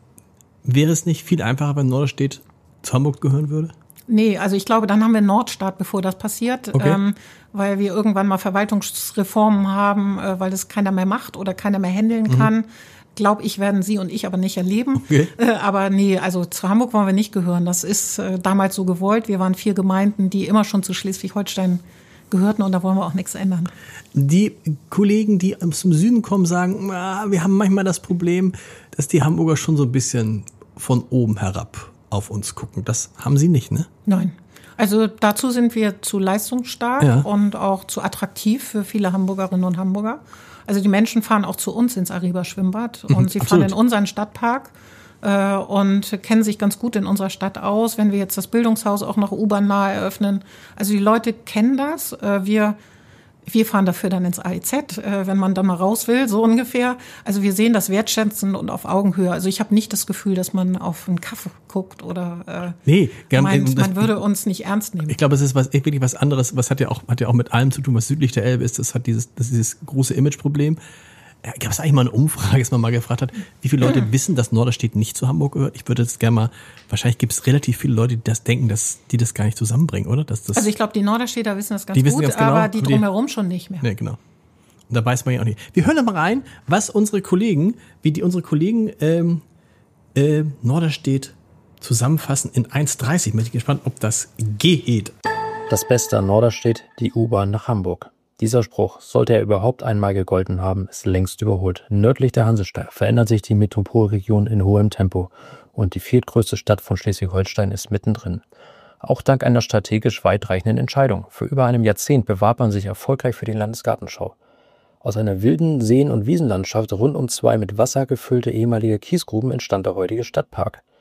Wäre es nicht viel einfacher, wenn Norderstedt zu Hamburg gehören würde? Nee, also ich glaube, dann haben wir einen Nordstaat, bevor das passiert, okay. ähm, weil wir irgendwann mal Verwaltungsreformen haben, äh, weil das keiner mehr macht oder keiner mehr handeln mhm. kann. Glaube ich, werden Sie und ich aber nicht erleben. Okay. Äh, aber nee, also zu Hamburg wollen wir nicht gehören. Das ist äh, damals so gewollt. Wir waren vier Gemeinden, die immer schon zu Schleswig-Holstein gehörten und da wollen wir auch nichts ändern. Die Kollegen, die aus dem Süden kommen, sagen, ah, wir haben manchmal das Problem, dass die Hamburger schon so ein bisschen von oben herab auf uns gucken. Das haben Sie nicht, ne? Nein. Also dazu sind wir zu leistungsstark ja. und auch zu attraktiv für viele Hamburgerinnen und Hamburger. Also die Menschen fahren auch zu uns ins Ariba-Schwimmbad und mhm, sie fahren absolut. in unseren Stadtpark äh, und kennen sich ganz gut in unserer Stadt aus, wenn wir jetzt das Bildungshaus auch noch U-Bahn nahe eröffnen. Also die Leute kennen das. Äh, wir Wir fahren dafür dann ins A E Z, äh, wenn man dann mal raus will, so ungefähr. Also wir sehen das wertschätzend und auf Augenhöhe. Also ich habe nicht das Gefühl, dass man auf einen Kaffee guckt oder äh, nee, gern, meint, das, man würde uns nicht ernst nehmen. Ich glaube, es ist was, wirklich was anderes. Was hat ja auch, hat ja auch mit allem zu tun, was südlich der Elbe ist. Das hat dieses, das ist dieses große Imageproblem. Ja, gab es eigentlich mal eine Umfrage, dass man mal gefragt hat, wie viele Leute wissen, dass Norderstedt nicht zu Hamburg gehört? Ich würde das gerne mal, wahrscheinlich gibt es relativ viele Leute, die das denken, dass die das gar nicht zusammenbringen, oder? Dass das, also ich glaube, die Norderstädter wissen das ganz die gut, wissen ganz genau, aber die aber drumherum die, schon nicht mehr. Nee, genau. Und da weiß man ja auch nicht. Wir hören doch mal rein, was unsere Kollegen, wie die unsere Kollegen ähm, äh, Norderstedt zusammenfassen in eins dreißig. Bin ich gespannt, ob das geht. Das Beste an Norderstedt, die U-Bahn nach Hamburg. Dieser Spruch, sollte er überhaupt einmal gegolten haben, ist längst überholt. Nördlich der Hansesteuer verändert sich die Metropolregion in hohem Tempo und die viertgrößte Stadt von Schleswig-Holstein ist mittendrin. Auch dank einer strategisch weitreichenden Entscheidung. Vor über einem Jahrzehnt bewarb man sich erfolgreich für die Landesgartenschau. Aus einer wilden Seen- und Wiesenlandschaft rund um zwei mit Wasser gefüllte ehemalige Kiesgruben entstand der heutige Stadtpark.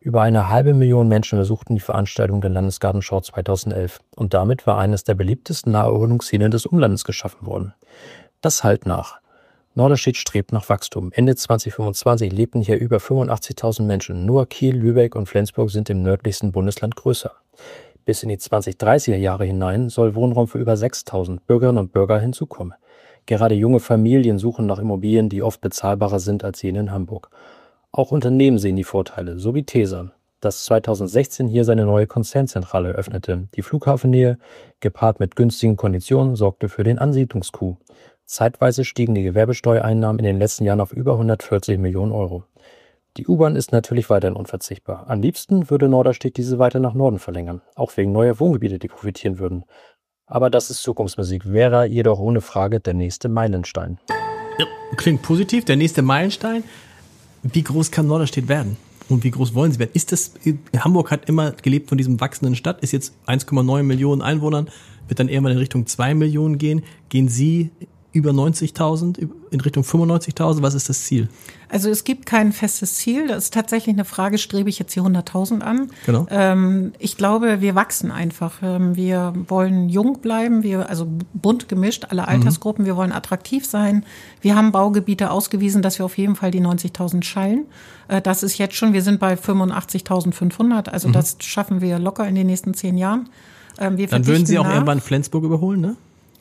Über eine halbe Million Menschen besuchten die Veranstaltung der Landesgartenschau zweitausendelf und damit war eines der beliebtesten Naherholungsziele des Umlandes geschaffen worden. Das hallt nach. Norderstedt strebt nach Wachstum. Ende zweitausendfünfundzwanzig lebten hier über fünfundachtzigtausend Menschen. Nur Kiel, Lübeck und Flensburg sind im nördlichsten Bundesland größer. Bis in die zwanzig-dreißiger Jahre hinein soll Wohnraum für über sechstausend Bürgerinnen und Bürger hinzukommen. Gerade junge Familien suchen nach Immobilien, die oft bezahlbarer sind als jene in Hamburg. Auch Unternehmen sehen die Vorteile, so wie Tesa, das zweitausendsechzehn hier seine neue Konzernzentrale eröffnete. Die Flughafennähe, gepaart mit günstigen Konditionen, sorgte für den Ansiedlungscoup. Zeitweise stiegen die Gewerbesteuereinnahmen in den letzten Jahren auf über hundertvierzig Millionen Euro. Die U-Bahn ist natürlich weiterhin unverzichtbar. Am liebsten würde Norderstedt diese weiter nach Norden verlängern, auch wegen neuer Wohngebiete, die profitieren würden. Aber das ist Zukunftsmusik, wäre jedoch ohne Frage der nächste Meilenstein. Ja, klingt positiv, der nächste Meilenstein. Wie groß kann Norderstedt werden? Und wie groß wollen sie werden? Ist das, Hamburg hat immer gelebt von diesem wachsenden Stadt, ist jetzt eins Komma neun Millionen Einwohnern, wird dann irgendwann in Richtung zwei Millionen gehen. Gehen Sie über neunzigtausend, in Richtung fünfundneunzigtausend? Was ist das Ziel? Also es gibt kein festes Ziel. Das ist tatsächlich eine Frage, strebe ich jetzt die hunderttausend an? Genau. Ähm, ich glaube, wir wachsen einfach. Ähm, wir wollen jung bleiben, wir, also bunt gemischt, alle Altersgruppen. Mhm. Wir wollen attraktiv sein. Wir haben Baugebiete ausgewiesen, dass wir auf jeden Fall die neunzigtausend schallen. Äh, das ist jetzt schon, wir sind bei fünfundachtzigtausendfünfhundert. Also mhm. das schaffen wir locker in den nächsten zehn Jahren. Ähm, wir Dann würden Sie auch nach. irgendwann Flensburg überholen, ne?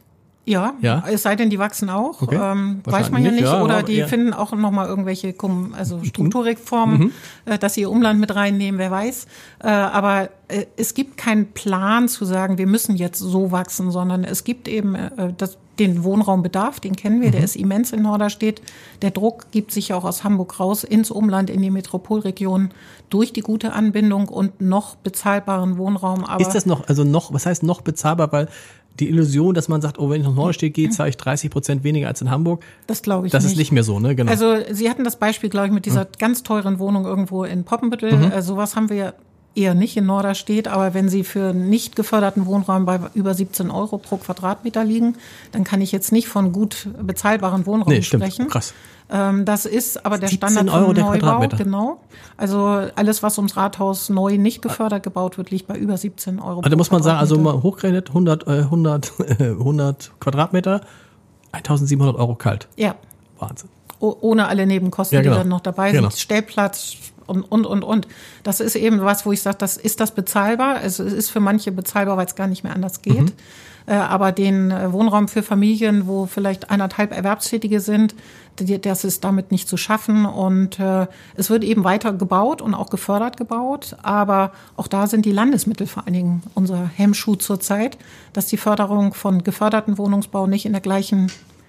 Ja, ja, es sei denn, die wachsen auch, okay. ähm, weiß man ja nicht, ja, oder die eher. finden auch nochmal irgendwelche also Strukturreformen, mhm. äh, dass sie ihr Umland mit reinnehmen, wer weiß. Äh, aber äh, es gibt keinen Plan zu sagen, wir müssen jetzt so wachsen, sondern es gibt eben äh, das, den Wohnraumbedarf, den kennen wir, mhm. der ist immens in Norderstedt. Der Druck gibt sich ja auch aus Hamburg raus ins Umland, in die Metropolregion durch die gute Anbindung und noch bezahlbaren Wohnraum. Aber ist das noch, also noch, was heißt noch bezahlbar, weil die Illusion, dass man sagt, oh, wenn ich nach Norderstedt gehe, zahle ich dreißig Prozent weniger als in Hamburg. Das glaube ich das nicht. Das ist nicht mehr so, ne? Genau. Also Sie hatten das Beispiel, glaube ich, mit dieser mhm. ganz teuren Wohnung irgendwo in Poppenbüttel. Mhm. Äh, sowas haben wir eher nicht in Norderstedt. Aber wenn Sie für nicht geförderten Wohnraum bei über siebzehn Euro pro Quadratmeter liegen, dann kann ich jetzt nicht von gut bezahlbaren Wohnraum nee, stimmt. sprechen. Krass. Ähm, das ist aber der siebzehn Standard Euro vom der Neubau. Quadratmeter. Genau. Also alles, was ums Rathaus neu nicht gefördert gebaut wird, liegt bei über siebzehn Euro. Also da muss man sagen, also mal hochgerechnet, hundert, äh, hundert, hundert Quadratmeter, eintausendsiebenhundert Euro kalt. Ja. Wahnsinn. O- ohne alle Nebenkosten, ja, genau. die dann noch dabei genau. sind. Stellplatz und, und, und, und. Das ist eben was, wo ich sage, das ist das bezahlbar. Also es ist für manche bezahlbar, weil es gar nicht mehr anders geht. Mhm. Äh, aber den äh, Wohnraum für Familien, wo vielleicht eineinhalb Erwerbstätige sind, die, das ist damit nicht zu schaffen. Und äh, es wird eben weiter gebaut und auch gefördert gebaut. Aber auch da sind die Landesmittel vor allen Dingen unser Hemmschuh zurzeit, dass die Förderung von geförderten Wohnungsbau nicht in der gleichen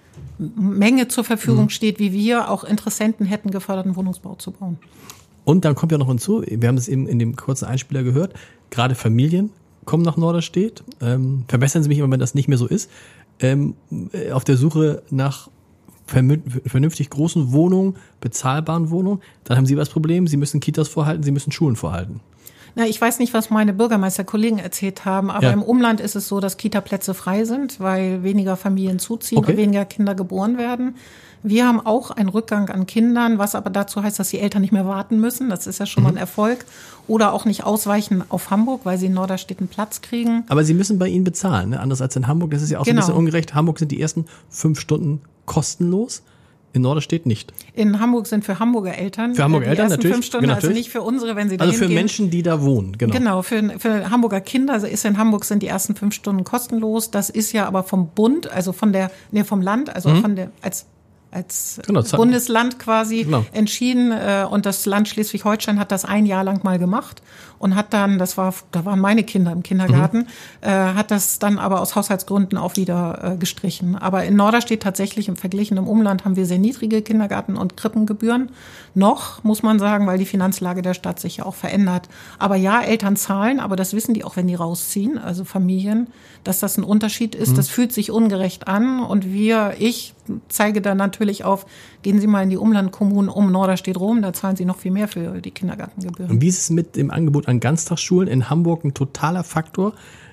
Menge zur Verfügung mhm. steht, wie wir auch Interessenten hätten, geförderten Wohnungsbau zu bauen. Und dann kommt ja noch hinzu, wir haben es eben in dem kurzen Einspieler gehört, gerade Familien kommen nach Norderstedt. Ähm, verbessern Sie mich immer, wenn das nicht mehr so ist. Ähm, auf der Suche nach vernünftig großen Wohnungen, bezahlbaren Wohnungen. Dann haben Sie das Problem, Sie müssen Kitas vorhalten, Sie müssen Schulen vorhalten. Na, ich weiß nicht, was meine Bürgermeisterkollegen erzählt haben, aber ja. im Umland ist es so, dass Kita-Plätze frei sind, weil weniger Familien zuziehen okay. und weniger Kinder geboren werden. Wir haben auch einen Rückgang an Kindern, was aber dazu heißt, dass die Eltern nicht mehr warten müssen. Das ist ja schon mhm. mal ein Erfolg. Oder auch nicht ausweichen auf Hamburg, weil sie in Norderstedt einen Platz kriegen. Aber sie müssen bei ihnen bezahlen, ne? Anders als in Hamburg. Das ist ja auch genau. so ein bisschen ungerecht. Hamburg sind die ersten fünf Stunden kostenlos. In Norderstedt nicht. In Hamburg sind für Hamburger Eltern. Für Hamburger die Eltern ersten natürlich. Fünf Stunden, genau, also nicht für unsere, wenn sie da Also für hingehen. Menschen, die da wohnen, genau. Genau, für, für Hamburger Kinder also ist in Hamburg sind die ersten fünf Stunden kostenlos. Das ist ja aber vom Bund, also von der, nee, vom Land, also mhm. von der, als als genau, Bundesland quasi genau. entschieden. Und das Land Schleswig-Holstein hat das ein Jahr lang mal gemacht und hat dann, das war, da waren meine Kinder im Kindergarten, mhm. äh, hat das dann aber aus Haushaltsgründen auch wieder äh, gestrichen. Aber in Norderstedt tatsächlich im Vergleich im Umland haben wir sehr niedrige Kindergarten- und Krippengebühren. Noch, muss man sagen, weil die Finanzlage der Stadt sich ja auch verändert. Aber ja, Eltern zahlen, aber das wissen die auch, wenn die rausziehen, also Familien, dass das ein Unterschied ist. Mhm. Das fühlt sich ungerecht an und wir, ich zeige da natürlich auf, gehen Sie mal in die Umlandkommunen um Norderstedt rum, da zahlen Sie noch viel mehr für die Kindergartengebühren. Und wie ist es mit dem Angebot an Ganztagsschulen? In Hamburg ein totaler Faktor.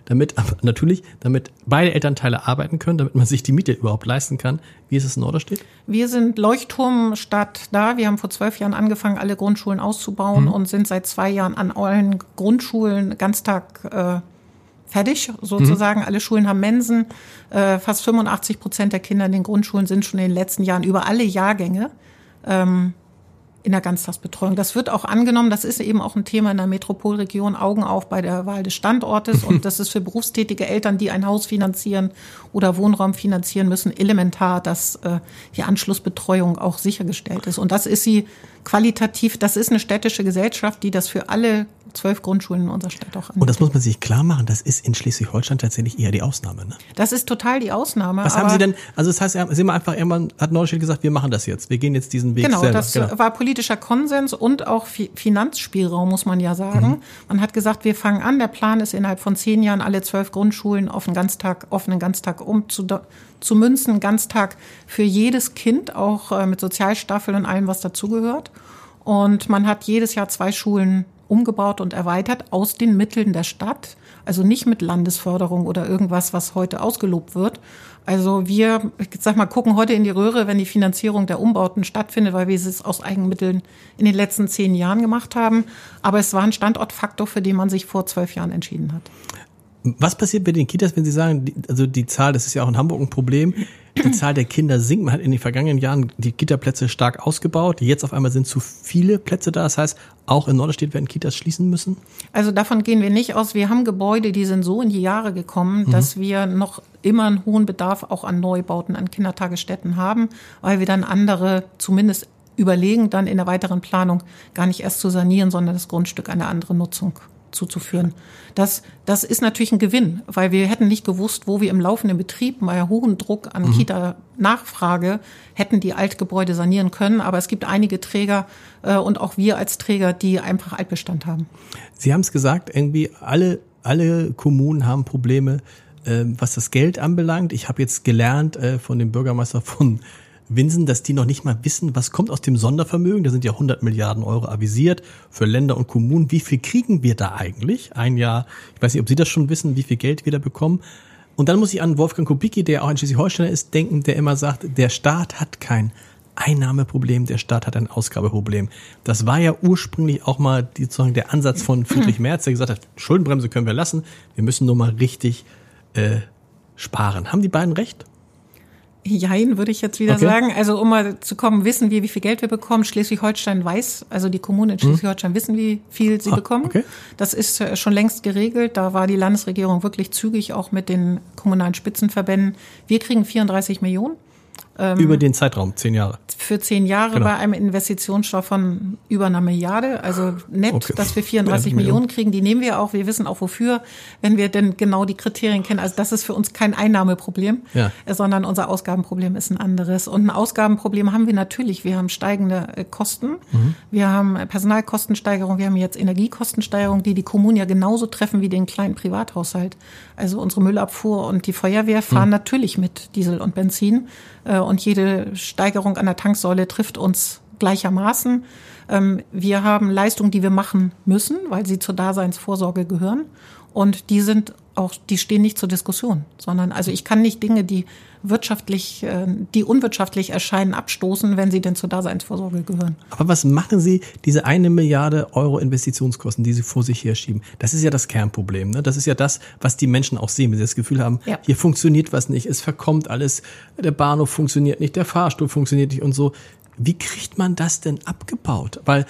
damit natürlich, damit beide Elternteile arbeiten können, damit man sich die Miete überhaupt leisten kann. Wie ist es in Norderstedt? Wir sind Leuchtturmstadt da. Wir haben vor zwölf Jahren angefangen, alle Grundschulen auszubauen mhm. und sind seit zwei Jahren an allen Grundschulen Ganztag äh, fertig, sozusagen. Mhm. Alle Schulen haben Mensen. Äh, fast fünfundachtzig Prozent der Kinder in den Grundschulen sind schon in den letzten Jahren über alle Jahrgänge ähm, in der Ganztagsbetreuung. Das wird auch angenommen. Das ist eben auch ein Thema in der Metropolregion. Augen auf bei der Wahl des Standortes. Und das ist für berufstätige Eltern, die ein Haus finanzieren oder Wohnraum finanzieren müssen, elementar, dass äh, die Anschlussbetreuung auch sichergestellt ist. Und das ist sie qualitativ. Das ist eine städtische Gesellschaft, die das für alle zwölf Grundschulen in unserer Stadt auch anbietet. Und das muss man sich klar machen, das ist in Schleswig-Holstein tatsächlich eher die Ausnahme, ne? Das ist total die Ausnahme. Was haben Sie denn, also das heißt, Sie haben einfach irgendwann, hat Norderstedt gesagt, wir machen das jetzt, wir gehen jetzt diesen Weg genau, selber. Das genau, das war politischer Konsens und auch Finanzspielraum, muss man ja sagen. Mhm. Man hat gesagt, wir fangen an, der Plan ist innerhalb von zehn Jahren alle zwölf Grundschulen auf einen Ganztag, offenen Ganztag umzu, zu münzen, Ganztag für jedes Kind, auch äh, mit Sozialstaffel und allem, was dazugehört. Und man hat jedes Jahr zwei Schulen umgebaut und erweitert aus den Mitteln der Stadt, also nicht mit Landesförderung oder irgendwas, was heute ausgelobt wird. Also wir, ich sag mal, gucken heute in die Röhre, wenn die Finanzierung der Umbauten stattfindet, weil wir es aus Eigenmitteln in den letzten zehn Jahren gemacht haben. Aber es war ein Standortfaktor, für den man sich vor zwölf Jahren entschieden hat. Was passiert bei den Kitas, wenn Sie sagen, die, also die Zahl, das ist ja auch in Hamburg ein Problem, die Zahl der Kinder sinkt. Man hat in den vergangenen Jahren die Kitaplätze stark ausgebaut. Jetzt auf einmal sind zu viele Plätze da. Das heißt, auch in Norderstedt werden Kitas schließen müssen? Also davon gehen wir nicht aus. Wir haben Gebäude, die sind so in die Jahre gekommen, mhm. dass wir noch immer einen hohen Bedarf auch an Neubauten, an Kindertagesstätten haben, weil wir dann andere zumindest überlegen, dann in der weiteren Planung gar nicht erst zu sanieren, sondern das Grundstück einer anderen Nutzung zuzuführen. Das, das ist natürlich ein Gewinn, weil wir hätten nicht gewusst, wo wir im laufenden Betrieb bei hohem Druck an mhm. Kita-Nachfrage hätten die Altgebäude sanieren können. Aber es gibt einige Träger äh, und auch wir als Träger, die einfach Altbestand haben. Sie haben es gesagt, irgendwie alle, alle Kommunen haben Probleme, äh, was das Geld anbelangt. Ich habe jetzt gelernt äh, von dem Bürgermeister von Winsen, dass die noch nicht mal wissen, was kommt aus dem Sondervermögen. Da sind ja hundert Milliarden Euro avisiert für Länder und Kommunen. Wie viel kriegen wir da eigentlich? Ein Jahr, ich weiß nicht, ob Sie das schon wissen, wie viel Geld wir da bekommen. Und dann muss ich an Wolfgang Kubicki, der auch ein Schleswig-Holsteiner ist, denken, der immer sagt, der Staat hat kein Einnahmeproblem, der Staat hat ein Ausgabeproblem. Das war ja ursprünglich auch mal die, sozusagen der Ansatz von Friedrich Merz, der gesagt hat, Schuldenbremse können wir lassen, wir müssen nur mal richtig äh, sparen. Haben die beiden recht? Jein, würde ich jetzt wieder okay. sagen. Also um mal zu kommen, wissen wir, wie viel Geld wir bekommen. Schleswig-Holstein weiß, also die Kommunen in Schleswig-Holstein hm. wissen, wie viel sie ah, bekommen. Okay. Das ist schon längst geregelt. Da war die Landesregierung wirklich zügig, auch mit den kommunalen Spitzenverbänden. Wir kriegen vierunddreißig Millionen. Ähm, Über den Zeitraum, zehn Jahre. Für zehn Jahre genau. bei einem Investitionsstau von über einer Milliarde. Also nett, okay. dass wir vierunddreißig Millionen kriegen. Die nehmen wir auch. Wir wissen auch wofür, wenn wir denn genau die Kriterien kennen. Also das ist für uns kein Einnahmeproblem, ja. sondern unser Ausgabenproblem ist ein anderes. Und ein Ausgabenproblem haben wir natürlich. Wir haben steigende Kosten. Mhm. Wir haben Personalkostensteigerung. Wir haben jetzt Energiekostensteigerung, die die Kommunen ja genauso treffen wie den kleinen Privathaushalt. Also unsere Müllabfuhr und die Feuerwehr fahren mhm. natürlich mit Diesel und Benzin. Und jede Steigerung an der Tanksäule trifft uns gleichermaßen. Wir haben Leistungen, die wir machen müssen, weil sie zur Daseinsvorsorge gehören. Und die sind auch, die stehen nicht zur Diskussion, sondern also ich kann nicht Dinge, die wirtschaftlich, die unwirtschaftlich erscheinen, abstoßen, wenn sie denn zur Daseinsvorsorge gehören. Aber was machen Sie, diese eine Milliarde Euro Investitionskosten, die Sie vor sich herschieben? Das ist ja das Kernproblem, ne? Das ist ja das, was die Menschen auch sehen, wenn sie das Gefühl haben, ja. hier funktioniert was nicht, es verkommt alles, der Bahnhof funktioniert nicht, der Fahrstuhl funktioniert nicht und so. Wie kriegt man das denn abgebaut? Weil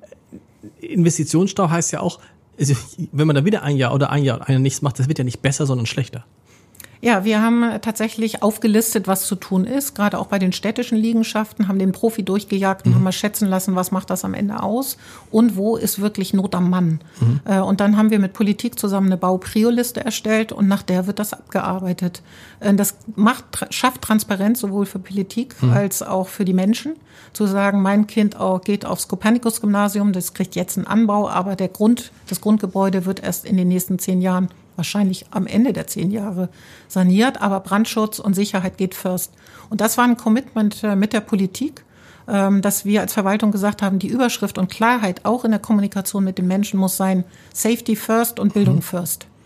Investitionsstau heißt ja auch, also wenn man da wieder ein Jahr oder ein Jahr oder nichts macht, das wird ja nicht besser, sondern schlechter. Ja, wir haben tatsächlich aufgelistet, was zu tun ist, gerade auch bei den städtischen Liegenschaften, haben den Profi durchgejagt und mhm. haben mal schätzen lassen, was macht das am Ende aus und wo ist wirklich Not am Mann. Mhm. Und dann haben wir mit Politik zusammen eine Bau-Prio-Liste erstellt und nach der wird das abgearbeitet. Das macht, schafft Transparenz sowohl für Politik mhm. als auch für die Menschen. Zu sagen, mein Kind auch geht aufs Kopernikus-Gymnasium, das kriegt jetzt einen Anbau, aber der Grund, das Grundgebäude wird erst in den nächsten zehn Jahren wahrscheinlich am Ende der zehn Jahre saniert, aber Brandschutz und Sicherheit geht first. Und das war ein Commitment mit der Politik, dass wir als Verwaltung gesagt haben, die Überschrift und Klarheit auch in der Kommunikation mit den Menschen muss sein, Safety first und Bildung first.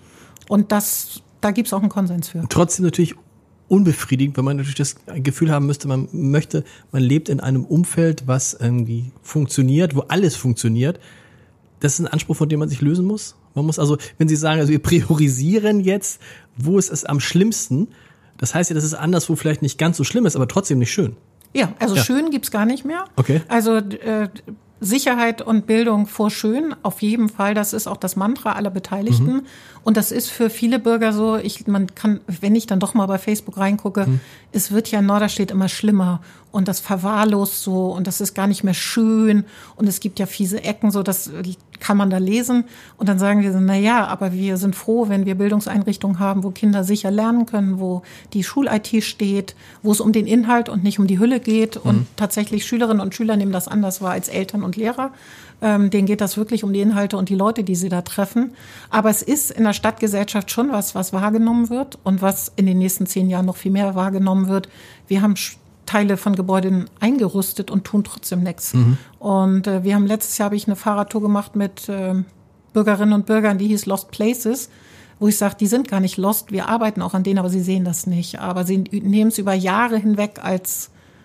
Und das, da gibt es auch einen Konsens für. Trotzdem natürlich unbefriedigend, weil man natürlich das Gefühl haben müsste, man möchte, man lebt in einem Umfeld, was irgendwie funktioniert, wo alles funktioniert. Das ist ein Anspruch, von dem man sich lösen muss. Man muss also, wenn Sie sagen, also wir priorisieren jetzt, wo ist es am schlimmsten, das heißt ja, dass es anderswo vielleicht nicht ganz so schlimm ist, aber trotzdem nicht schön. Ja, also ja. schön gibt's gar nicht mehr. Okay. Also äh, Sicherheit und Bildung vor schön, auf jeden Fall. Das ist auch das Mantra aller Beteiligten. Mhm. Und das ist für viele Bürger so, ich, man kann, wenn ich dann doch mal bei Facebook reingucke, mhm. es wird ja in Norderstedt immer schlimmer und das verwahrlost so und das ist gar nicht mehr schön und es gibt ja fiese Ecken, so das kann man da lesen. Und dann sagen wir so, na ja, aber wir sind froh, wenn wir Bildungseinrichtungen haben, wo Kinder sicher lernen können, wo die Schul-I T steht, wo es um den Inhalt und nicht um die Hülle geht. Und mhm. tatsächlich Schülerinnen und Schüler nehmen das anders wahr als Eltern und Lehrer. Ähm, denen geht das wirklich um die Inhalte und die Leute, die sie da treffen. Aber es ist in der Stadtgesellschaft schon was, was wahrgenommen wird und was in den nächsten zehn Jahren noch viel mehr wahrgenommen wird. Wir haben Teile von Gebäuden eingerüstet und tun trotzdem nichts. Mhm. Und äh, wir haben letztes Jahr habe ich eine Fahrradtour gemacht mit äh, Bürgerinnen und Bürgern, die hieß Lost Places, wo ich sage, die sind gar nicht lost, wir arbeiten auch an denen, aber sie sehen das nicht. Aber sie nehmen es über Jahre hinweg als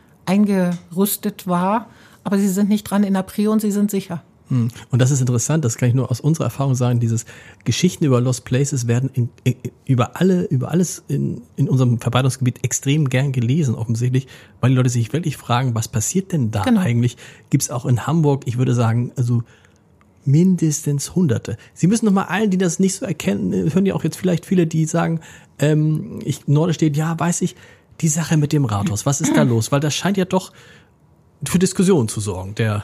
eingerüstet wahr, aber sie sind nicht dran in der Prio und sie sind sicher. Und das ist interessant, das kann ich nur aus unserer Erfahrung sagen, dieses Geschichten über Lost Places werden in, in, über alle, über alles in, in unserem Verbreitungsgebiet extrem gern gelesen, offensichtlich, weil die Leute sich wirklich fragen, was passiert denn da genau. eigentlich? Gibt's auch in Hamburg, ich würde sagen, also mindestens Hunderte. Sie müssen noch mal allen, die das nicht so erkennen, hören ja auch jetzt vielleicht viele, die sagen, ähm, ich, Norderstedt, ja, weiß ich, die Sache mit dem Rathaus, was ist da los? Weil das scheint ja doch für Diskussionen zu sorgen, der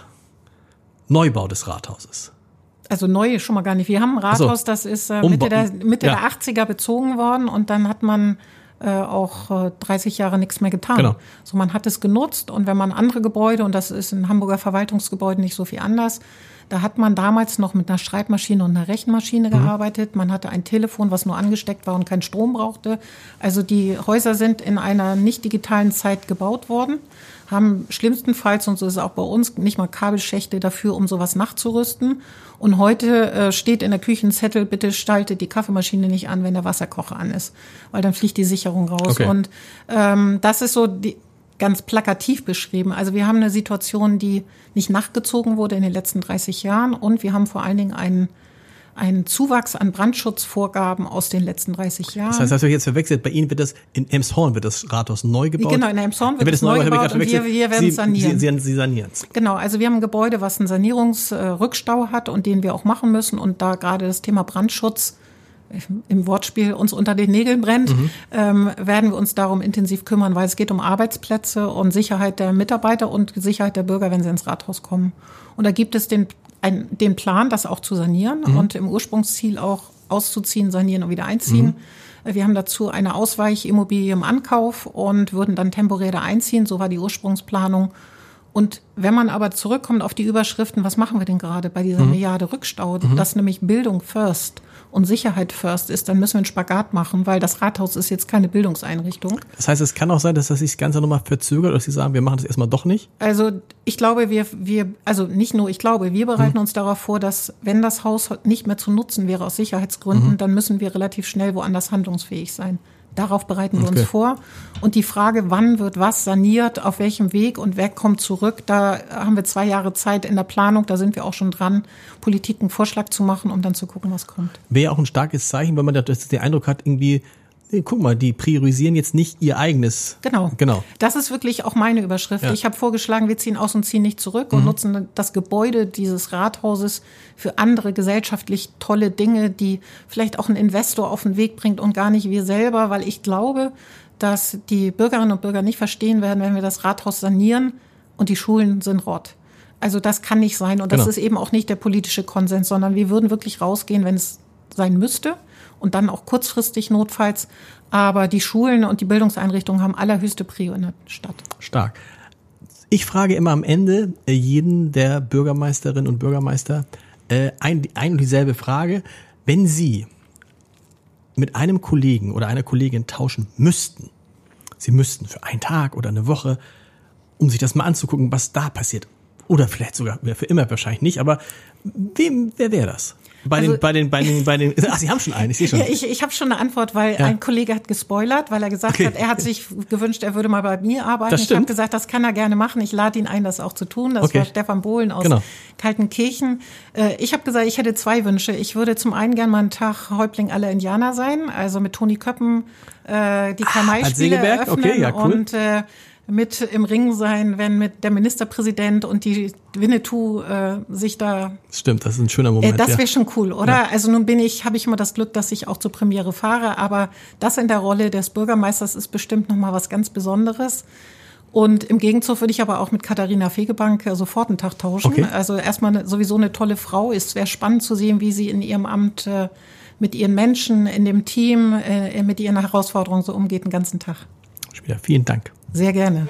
Neubau des Rathauses. Also neu schon mal gar nicht. Wir haben ein Rathaus, so. das ist äh, Mitte, der, Mitte ja. der achtziger bezogen worden und dann hat man äh, auch äh, dreißig Jahre nichts mehr getan. Genau. So, man hat es genutzt und wenn man andere Gebäude, und das ist in Hamburger Verwaltungsgebäuden nicht so viel anders, da hat man damals noch mit einer Schreibmaschine und einer Rechenmaschine mhm. gearbeitet. Man hatte ein Telefon, was nur angesteckt war und keinen Strom brauchte. Also die Häuser sind in einer nicht digitalen Zeit gebaut worden, haben schlimmstenfalls, und so ist es auch bei uns, nicht mal Kabelschächte dafür, um sowas nachzurüsten. Und heute äh, steht in der Küche ein Zettel, bitte schaltet die Kaffeemaschine nicht an, wenn der Wasserkocher an ist, weil dann fliegt die Sicherung raus. Okay. Und ähm, das ist so die, ganz plakativ beschrieben. Also wir haben eine Situation, die nicht nachgezogen wurde in den letzten dreißig Jahren und wir haben vor allen Dingen einen einen Zuwachs an Brandschutzvorgaben aus den letzten dreißig Jahren. Das heißt, das habe ich jetzt verwechselt. Bei Ihnen wird das, in Elmshorn wird das Rathaus neu gebaut? Genau, in Elmshorn wird, wird es neu gebaut, gebaut und wir, wir werden es sanieren. Sie, Sie, Sie sanieren es. Genau, also wir haben ein Gebäude, was einen Sanierungsrückstau hat und den wir auch machen müssen. Und da gerade das Thema Brandschutz im Wortspiel uns unter den Nägeln brennt, mhm. ähm, werden wir uns darum intensiv kümmern, weil es geht um Arbeitsplätze und Sicherheit der Mitarbeiter und Sicherheit der Bürger, wenn sie ins Rathaus kommen. Und da gibt es den, ein, den Plan, das auch zu sanieren mhm. und im Ursprungsziel auch auszuziehen, sanieren und wieder einziehen. Mhm. Wir haben dazu eine Ausweichimmobilie im Ankauf und würden dann temporär da einziehen. So war die Ursprungsplanung. Und wenn man aber zurückkommt auf die Überschriften, was machen wir denn gerade bei dieser mhm. Milliarde Rückstau, mhm. dass nämlich Bildung first und Sicherheit first ist, dann müssen wir einen Spagat machen, weil das Rathaus ist jetzt keine Bildungseinrichtung. Das heißt, es kann auch sein, dass das sich das Ganze nochmal verzögert, dass Sie sagen, wir machen das erstmal doch nicht? Also ich glaube, wir, wir also nicht nur ich glaube, wir bereiten mhm. uns darauf vor, dass wenn das Haus nicht mehr zu nutzen wäre aus Sicherheitsgründen, mhm. dann müssen wir relativ schnell woanders handlungsfähig sein. Darauf bereiten wir okay. uns vor. Und die Frage, wann wird was saniert, auf welchem Weg und wer kommt zurück, da haben wir zwei Jahre Zeit in der Planung, da sind wir auch schon dran, Politik einen Vorschlag zu machen, um dann zu gucken, was kommt. Wäre auch ein starkes Zeichen, wenn man das, den Eindruck hat, irgendwie, nee, guck mal, die priorisieren jetzt nicht ihr eigenes. Genau. genau. Das ist wirklich auch meine Überschrift. Ja. Ich habe vorgeschlagen, wir ziehen aus und ziehen nicht zurück und mhm. nutzen das Gebäude dieses Rathauses für andere gesellschaftlich tolle Dinge, die vielleicht auch ein Investor auf den Weg bringt und gar nicht wir selber, weil ich glaube, dass die Bürgerinnen und Bürger nicht verstehen werden, wenn wir das Rathaus sanieren und die Schulen sind rot. Also das kann nicht sein und das genau. ist eben auch nicht der politische Konsens, sondern wir würden wirklich rausgehen, wenn es sein müsste. Und dann auch kurzfristig notfalls. Aber die Schulen und die Bildungseinrichtungen haben allerhöchste Prio in der Stadt. Stark. Ich frage immer am Ende jeden der Bürgermeisterinnen und Bürgermeister äh, ein, ein und dieselbe Frage. Wenn Sie mit einem Kollegen oder einer Kollegin tauschen müssten, Sie müssten für einen Tag oder eine Woche, um sich das mal anzugucken, was da passiert, Oder vielleicht sogar für immer wahrscheinlich nicht, aber wem, wer wäre das? Bei Also, den, bei den, bei den, bei den, ach, Sie haben schon einen, ich sehe schon. Ja, ich ich habe schon eine Antwort, weil Ja. ein Kollege hat gespoilert, weil er gesagt Okay. hat, er hat sich gewünscht, er würde mal bei mir arbeiten. Das Ich habe stimmt. gesagt, das kann er gerne machen. Ich lade ihn ein, das auch zu tun. Das Okay. war Stefan Bohlen aus Genau. Kaltenkirchen. Äh, Ich habe gesagt, ich hätte zwei Wünsche. Ich würde zum einen gerne mal einen Tag Häuptling aller Indianer sein, also mit Toni Köppen äh, die als Kamai-Spiele Segeberg? eröffnen Okay, ja, cool. und äh, mit im Ring sein, wenn mit der Ministerpräsident und die Winnetou äh, sich da Stimmt, das ist ein schöner äh, Moment. das wäre ja. schon cool, oder? Ja. Also nun bin ich, habe ich immer das Glück, dass ich auch zur Premiere fahre, aber das in der Rolle des Bürgermeisters ist bestimmt noch mal was ganz Besonderes. Und im Gegenzug würde ich aber auch mit Katharina Fegebank äh, sofort einen Tag tauschen. Okay. Also erstmal eine, sowieso eine tolle Frau. Es wäre spannend zu sehen, wie sie in ihrem Amt äh, mit ihren Menschen, in dem Team, äh, mit ihren Herausforderungen so umgeht den ganzen Tag. Spieler, vielen Dank. Sehr gerne.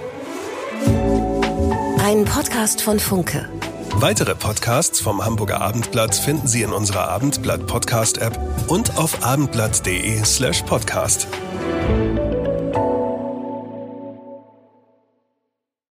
Ein Podcast von Funke. Weitere Podcasts vom Hamburger Abendblatt finden Sie in unserer Abendblatt Podcast App und auf abendblatt punkt de slash podcast.